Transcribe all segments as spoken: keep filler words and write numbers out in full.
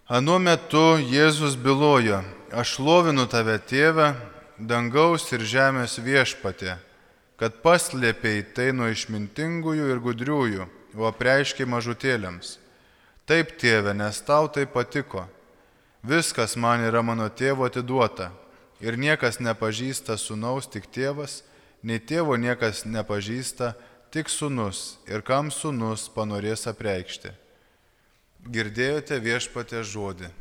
Anuo metu Jėzus bylojo: Aš šlovinu tave, Tėve, dangaus ir žemės viešpatie, kad paslėpei tai nuo išmintingųjų ir gudriųjų, o apreiškei mažutėliams. Taip, Tėve, nes tau tai patiko. Viskas man yra mano tėvo atiduota, ir niekas nepažįsta sūnaus, tik tėvas, nei tėvo niekas nepažįsta, tik sūnus, ir kam sūnus panorės apreikšti. Girdėjote Viešpaties žodį.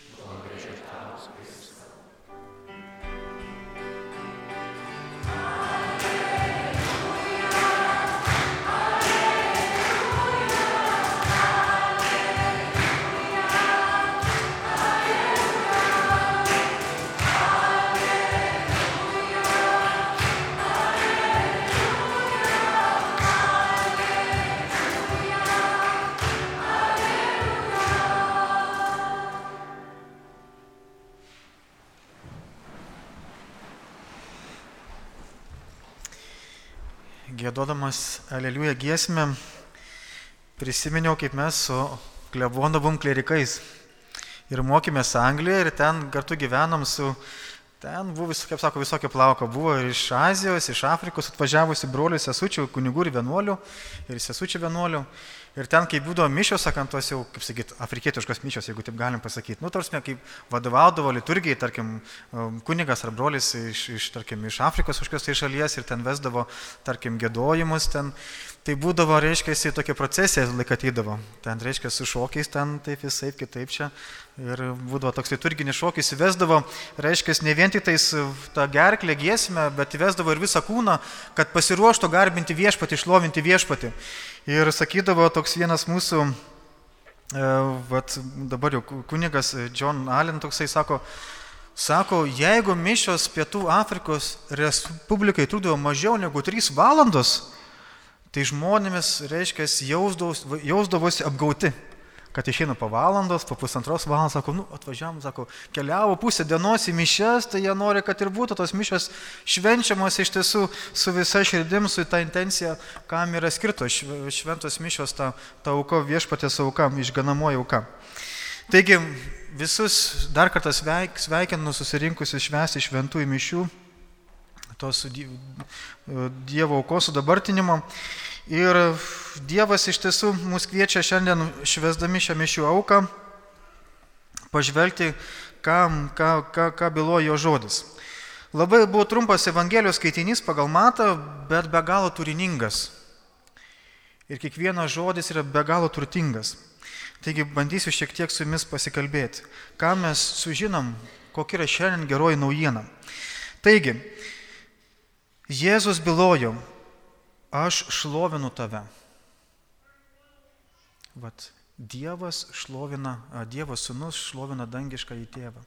Giedodamas Aleliuja giesmę, prisiminiau, kaip mes su klebonu buvom klerikais ir mokėmės Anglijoje ir ten kartu gyvenom su, ten buvo, kaip sako, visokio plauko, buvo ir iš Azijos, iš Afrikos atvažiavusi brolių, sesučių, kunigų ir vienuolių, ir sesučių vienuolių. Ir ten, kai būdavo mišios, sakant, tos jau, kaip sakyt, afrikietiškos mišios, jeigu taip galim pasakyti. Nu, tarsi, kaip vadovaudavo liturgijai, tarkim, kunigas ar brolis iš, iš, tarkim, iš Afrikos kažkokios tai šalies ir ten vesdavo, tarkim, giedojimus ten. Tai būdavo, reiškia, tokia procesija laik atydavo. Ten, reiškia, su šokiais ten taip visai kitaip čia. Ir būdavo toks liturginis šokis, įvesdavo, reiškia, ne vien tik tais tą gerklę giesmę, bet įvesdavo ir visą kūną, kad pasiruoštų garbinti viešpatį, šlovinti viešpatį. Ir sakydavo toks vienas mūsų, e, vat, dabar jau kunigas John Allen toksai sako, sako, jeigu mišios Pietų Afrikos Respublikai trukdavo mažiau negu trys valandos, tai žmonėmis, reiškia, jausdavosi, jausdavosi apgauti, kad išeina po valandos, po pusantros valandos, sako, nu, atvažiavam, sako, keliavo pusę dienos į mišias, tai jie nori, kad ir būtų tos mišios švenčiamos iš tiesų su visa širdim, su ta intencija, kam yra skirtos šventos mišios, ta, ta auka, viešpatės auka, išganamoji auka. Taigi, visus dar kartą sveik, sveikinu susirinkusius švęsti šventųjų mišių, tos Dievo aukos sudabartinimo. Ir Dievas iš tiesų mus kviečia šiandien švęsdami šią mišių auką pažvelgti, ką, ką, ką, ką byloja jo žodis. Labai buvo trumpas Evangelijos skaitinys pagal Matą, bet be galo turiningas. Ir kiekvienas žodis yra be galo turtingas. Taigi bandysiu šiek tiek su jumis pasikalbėti, ką mes sužinom, kokia yra šiandien geroji naujiena. Taigi, Jėzus bylojo: Aš šlovinu tave. Vat Dievas šlovina, Dievo sūnus šlovina dangišką į tėvą.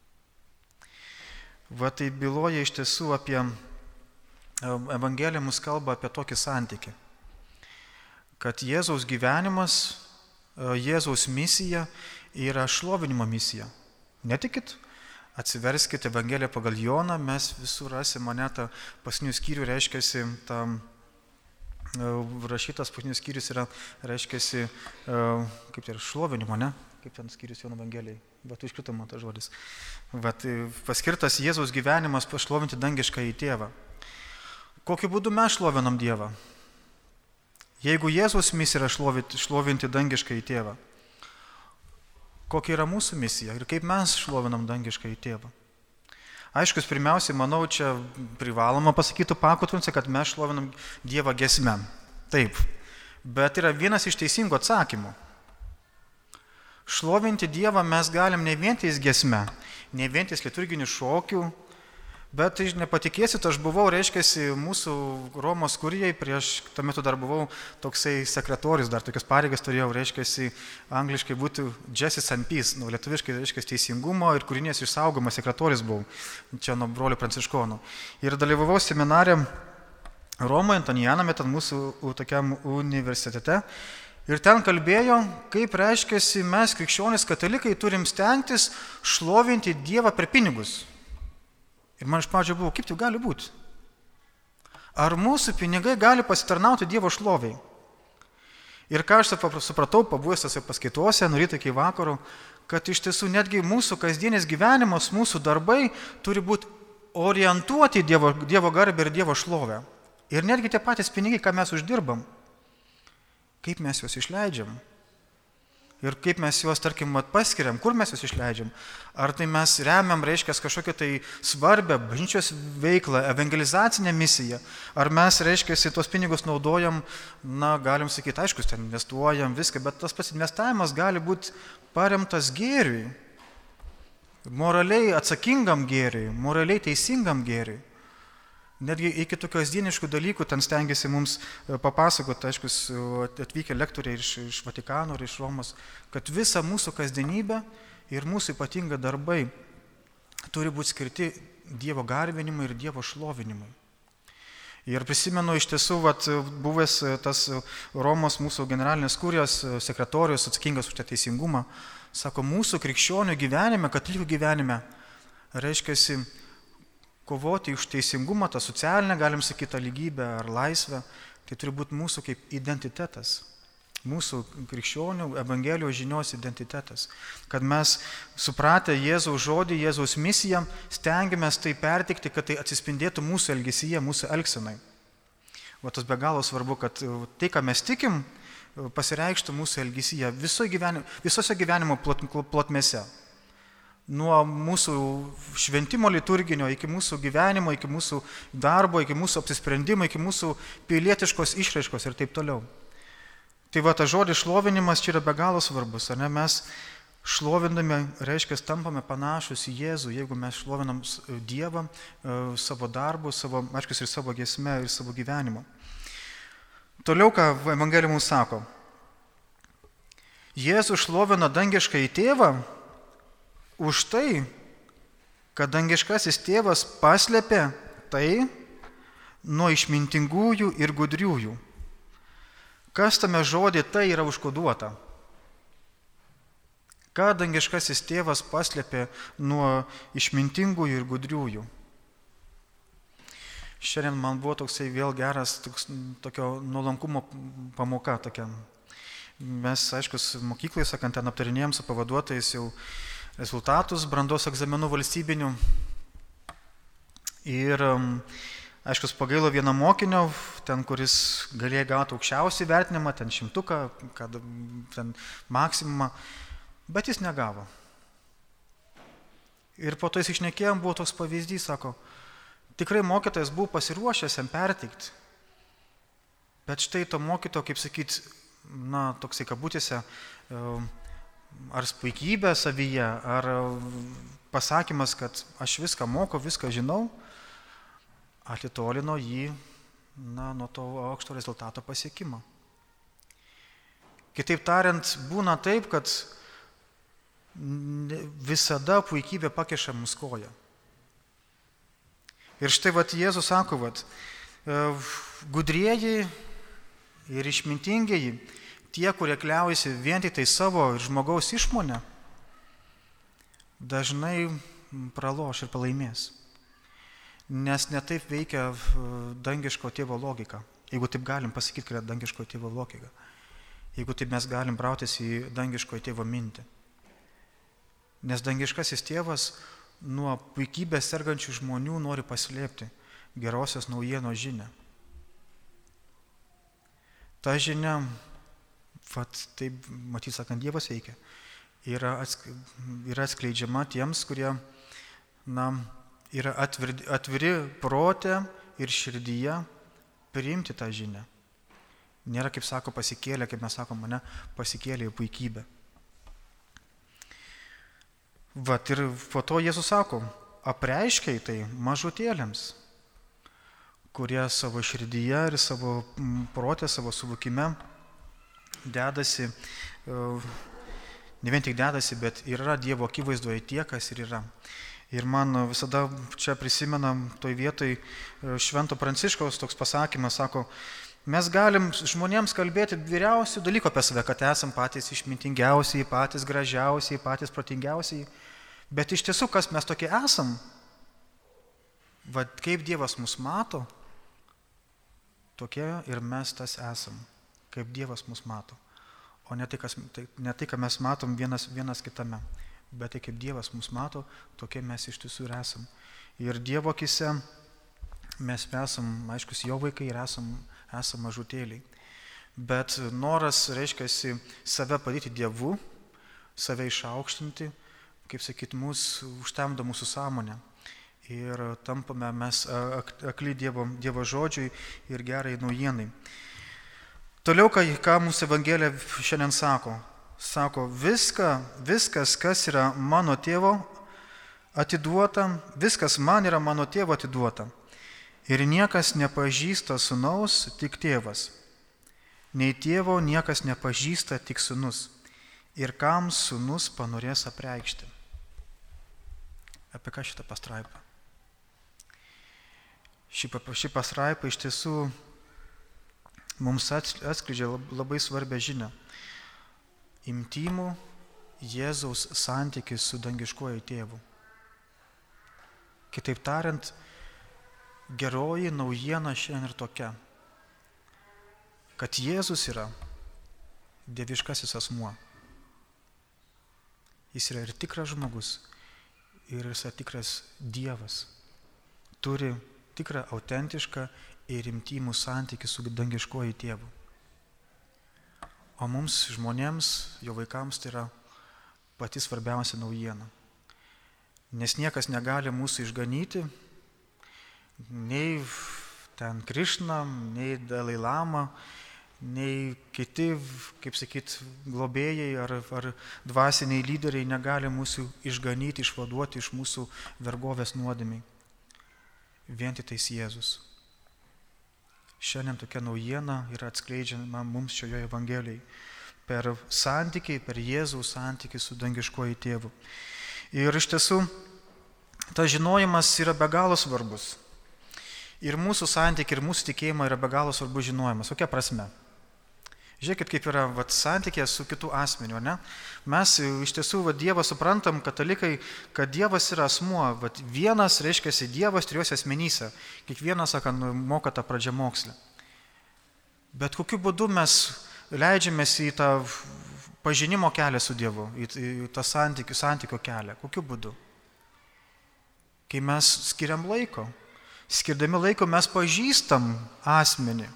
Vat tai byloja iš tiesų apie, Evangelija mus kalba apie tokį santykį, kad Jėzaus gyvenimas, Jėzaus misija yra šlovinimo misija. Netikit? Atsiverskite Evangeliją pagal Joną, mes visur rasim mane tą paskutinių skyrių, reiškiasi, tą rašytas paskutinis skyrius yra, reiškiasi, kaip tai yra, šlovinimo, ne? Kaip ten skyrius Jono Evangelijai, bet iškrito man tas žodis. Bet paskirtas Jėzaus gyvenimas pašlovinti dangišką į tėvą. Kokiu būdu mes šlovinam Dievą? Jeigu Jėzaus misija yra šlovinti, šlovinti dangišką į tėvą, kokia yra mūsų misija ir kaip mes šlovinam dangišką į tėvą? Aišku, pirmiausiai, manau, čia privaloma pasakytų pakotrunce, kad mes šlovinam Dievą giesme. Taip, bet yra vienas iš teisingų atsakymų. Šlovinti Dievą mes galim ne vien tais giesme, ne vien tais liturginių šokių, bet nepatikėsit, aš buvau, reiškiasi, mūsų Romos kurijai, prieš, tuo metu dar buvau toksai sekretorius, dar tokias pareigas turėjau, reiškiasi, angliškai būtų Justice and Peace, nu, lietuviškai, reiškiasi, teisingumo ir kūrinės išsaugomo sekretorius buvau, čia nuo brolių pranciškonų. Ir dalyvavau seminare Romoje, Antonijaname, ten mūsų tokiam universitete. Ir ten kalbėjo, kaip reiškiasi, mes, krikščionys katalikai, turim stengtis šlovinti Dievą per pinigus. Ir man iš pradžio buvo, kaip tai gali būti? Ar mūsų pinigai gali pasitarnauti Dievo šloviai? Ir ką aš supratau, pabuvęs tose paskaitose, nuo ryto iki vakaro, kad iš tiesų netgi mūsų kasdienis gyvenimas, mūsų darbai turi būti orientuoti į Dievo, Dievo garbę ir Dievo šlovę. Ir netgi tie patys pinigai, ką mes uždirbam, kaip mes juos išleidžiam. Ir kaip mes juos, tarkim, paskiriam, kur mes juos išleidžiam. Ar tai mes remiam, reiškia, kažkokią tai svarbę bažnyčios veiklą, evangelizacinę misiją. Ar mes, reiškia, tuos pinigus naudojam, na, galim sakyti, aišku, ten investuojam viską, bet tas pats investavimas gali būti paremtas gėriui. Moraliai atsakingam gėriui, moraliai teisingam gėriui. Netgi iki tokių kasdieniškų dalykų ten stengiasi mums papasakoti, aišku, atvykę lektoriai iš, iš Vatikano ir iš Romos, kad visa mūsų kasdienybė ir mūsų ypatinga darbai turi būti skirti Dievo garbinimui ir Dievo šlovinimui. Ir prisimenu iš tiesų, vat, buvęs tas Romos mūsų generalinės kurijos sekretorius atsakingas už tą teisingumą, sako, mūsų krikščionių gyvenime, katalikų gyvenime, reiškiasi, kovoti už teisingumą, tą socialinę, galim sakyti, tą lygybę ar laisvę, tai turi būti mūsų kaip identitetas, mūsų krikščionių Evangelijos žinios identitetas. Kad mes supratę Jėzaus žodį, Jėzaus misiją, stengiamės tai pertikti, kad tai atsispindėtų mūsų elgesyje, mūsų elgsenai. O tas be galo svarbu, kad tai, ką mes tikim, pasireikštų mūsų elgesyje viso gyvenimo, visose gyvenimo plot, plotmėse. Nuo mūsų šventimo liturginio, iki mūsų gyvenimo, iki mūsų darbo, iki mūsų apsisprendimo, iki mūsų pilietiškos išraiškos ir taip toliau. Tai va, tas žodis šlovinimas čia yra be galo svarbus, ar ne? Mes šlovindami, reiškia, tampame panašus į Jėzų, jeigu mes šlovinam Dievą, savo darbu, savo, aiškiai, ir savo giesme, ir savo gyvenimu. Toliau, ką Evangelija mums sako. Jėzus šlovina dangišką į tėvą, už tai, kad dangiškasis tėvas paslėpė tai nuo išmintingųjų ir gudriųjų. Kas tame žodį tai yra užkoduota? Ką dangiškasis tėvas paslėpė nuo išmintingųjų ir gudriųjų? Šiandien man buvo toksai vėl geras toks, tokio nuolankumo pamoka tokia. Mes, aišku, mokyklai, sakant, ten aptarinėjom su pavaduotojais jau rezultatus brandos egzaminų valstybinių. Ir, aišku, pagailo vieną mokinio, ten, kuris galėjo gauti aukščiausią vertinimą, ten šimtuką, kad, ten maksimumą, bet jis negavo. Ir po to jis išnekėjom, buvo toks pavyzdys, sako, tikrai mokytojas buvo pasiruošęs jam perteikti, bet štai to mokyto, kaip sakyt, na, toksai kabutėse, ar puikybė savyje, ar pasakymas, kad aš viską moku, viską žinau, atitolino jį, na, nuo to aukšto rezultato pasiekimo. Kitaip tariant, būna taip, kad visada puikybė pakiša mus koją. Ir štai vat Jėzus sako, vat, gudrieji ir išmintingieji, tie, kurie kliaujasi vien tik tai savo ir žmogaus išmonę, dažnai praloš ir pralaimės. Nes netaip veikia dangiško tėvo logika. Jeigu taip galim pasakyti, kad yra dangiško tėvo logika. Jeigu taip mes galim brautis į dangiško tėvo mintį. Nes dangiškasis tėvas nuo puikybės sergančių žmonių nori paslėpti gerosios naujienos žinią. Ta žinia, vat, taip, matyt sakant, Dievas veikia, yra, atsk, yra atskleidžiama tiems, kurie, na, yra atviri, atviri prote ir širdyje priimti tą žinią. Nėra, kaip sako, pasikėlė, kaip mes sakom, mane pasikėlė į puikybę. Vat ir po to Jėzus sako, apreiškiai tai mažutėliams, kurie savo širdyje ir savo protė, savo suvokime dedasi, ne vien tik dedasi, bet yra Dievo akivaizdoje tie, kas ir yra. Ir man visada čia prisimena toj vietoj Švento Pranciškaus toks pasakymas, sako, mes galim žmonėms kalbėti vyriausių dalykų apie save, kad esam patys išmintingiausiai, patys gražiausiai, patys protingiausiai, bet iš tiesų, kas mes tokie esam, va, kaip Dievas mus mato, tokie ir mes tas esam, kaip Dievas mus mato. o ne tai, kas, tai, ne tai ką mes matom vienas, vienas kitame. Bet tai, kaip Dievas mus mato, tokie mes iš tiesų ir esam. Ir Dievo akise mes esam, aiškus, jo vaikai ir esam, esam mažutėliai. Bet noras, reiškia, save padėti Dievu, save išaukštinti, kaip sakyt, mūsų užtemdo mūsų sąmonę. Ir tampame mes akli Dievo, Dievo žodžiui ir gerai naujienai. Toliau, ką, ką mūsų Evangelija šiandien sako. Sako, viską, viskas, kas yra mano tėvo atiduota, viskas man yra mano tėvo atiduota. Ir niekas nepažįsta sūnaus, tik tėvas. Nei tėvo niekas nepažįsta, tik sūnus. Ir kam sūnus panorės apreikšti. Apie ką šitą pastraipą? Ši, ši pastraipa iš tiesų mums atskleidžia labai svarbią žinią. Intymų Jėzaus santykis su dangiškuoju tėvu. Kitaip tariant, geroji naujiena šiandien ir tokia, kad Jėzus yra dieviškasis asmuo. Jis yra ir tikras žmogus, ir jis yra tikras Dievas. Turi tikrą, autentišką ir intymų santykį su dangiškuoju tėvu. O mums, žmonėms, jo vaikams, tai yra pati svarbiausia naujiena. Nes niekas negali mūsų išganyti, nei ten Krišna, nei Dalai Lama, nei kiti, kaip sakyt, globėjai ar, ar dvasiniai lyderiai negali mūsų išganyti, išvaduoti iš mūsų vergovės nuodėmiai. Vien tik tais Jėzus. Šiandien tokia naujiena yra atskleidžiama mums šioje Evangelijoje per santykį, per Jėzaus santykį su dangiškuoju tėvu. Ir iš tiesų, tas žinojimas yra be galo svarbus. Ir mūsų santykiai, ir mūsų tikėjimai yra be galo svarbus žinojimas. Kokia prasme? Žiūrėkit, kaip yra vat, santykė su kitų asmeniu, ne? Mes iš tiesų vat, Dievą suprantam, katalikai, kad Dievas yra asmuo. Vat, vienas reiškia Dievas trijuose asmenyse. Kiekvienas, sakant, moka tą pradžiamokslį. Bet kokiu būdu mes leidžiamės į tą pažinimo kelią su Dievu, į, į tą santykių, santykio kelią? Kokiu būdu? Kai mes skiriam laiko. Skirdami laiko mes pažįstam asmenį.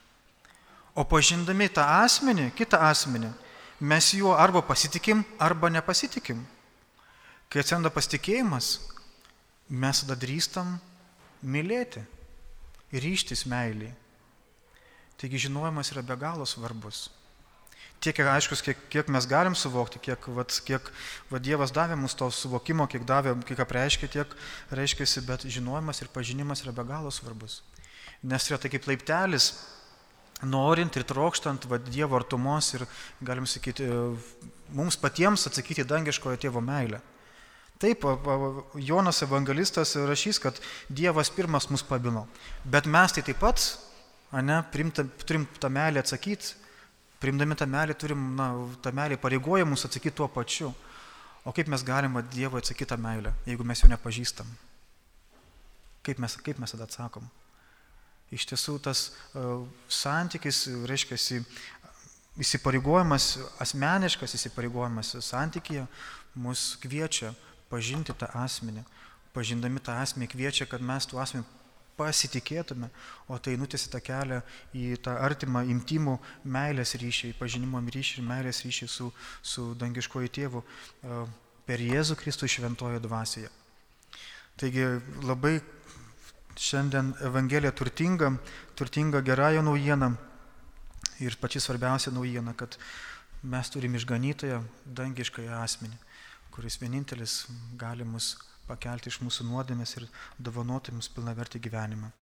O pažindami tą asmenį, kitą asmenį, mes juo arba pasitikim, arba nepasitikim. Kai atsiranda pasitikėjimas, mes tada drįstam mylėti ir ryžtis meiliai. Taigi žinojimas yra be galo svarbus. Tiek, aiškus, kiek, kiek mes galim suvokti, kiek, vat, kiek vat, Dievas davė mums to suvokimo, kiek davė, kiek apreiškė, tiek reiškiasi, bet žinojimas ir pažinimas yra be galo svarbus. Nes yra tai kaip laiptelis, norint ir trokštant va, Dievo artumos ir, galim sakyti, mums patiems atsakyti dangiškojo tėvo meilę. Taip, Jonas evangelistas rašys, kad Dievas pirmas mus pabilo, bet mes tai taip pat, ane, turim tą meilę atsakyti, primdami tą meilę turim, na, tą meilę pareigoja mus atsakyti tuo pačiu. O kaip mes galime Dievo atsakyti tą meilę, jeigu mes jo nepažįstam? Kaip mes, kaip mes tada atsakom? Iš tiesų tas uh, santykis, reiškia, įsipareigojimas, asmeniškas įsipareigojimas santykyje mus kviečia pažinti tą asmenį. Pažindami tą asmenį kviečia, kad mes tų asmenį pasitikėtume, o tai nutėsi tą kelią į tą artimą, intymų meilės ryšį, pažinimo ryšį ir meilės ryšį su, su dangiškoju tėvu uh, per Jėzų Kristų šventojo dvasioje. Taigi labai šiandien Evangelija turtinga, turtinga gerąją naujieną ir pači svarbiausia naujiena, kad mes turim išganytoją dangiškąją asmenį, kuris vienintelis gali mus pakelti iš mūsų nuodėmės ir dovanoti mums pilnavertį gyvenimą.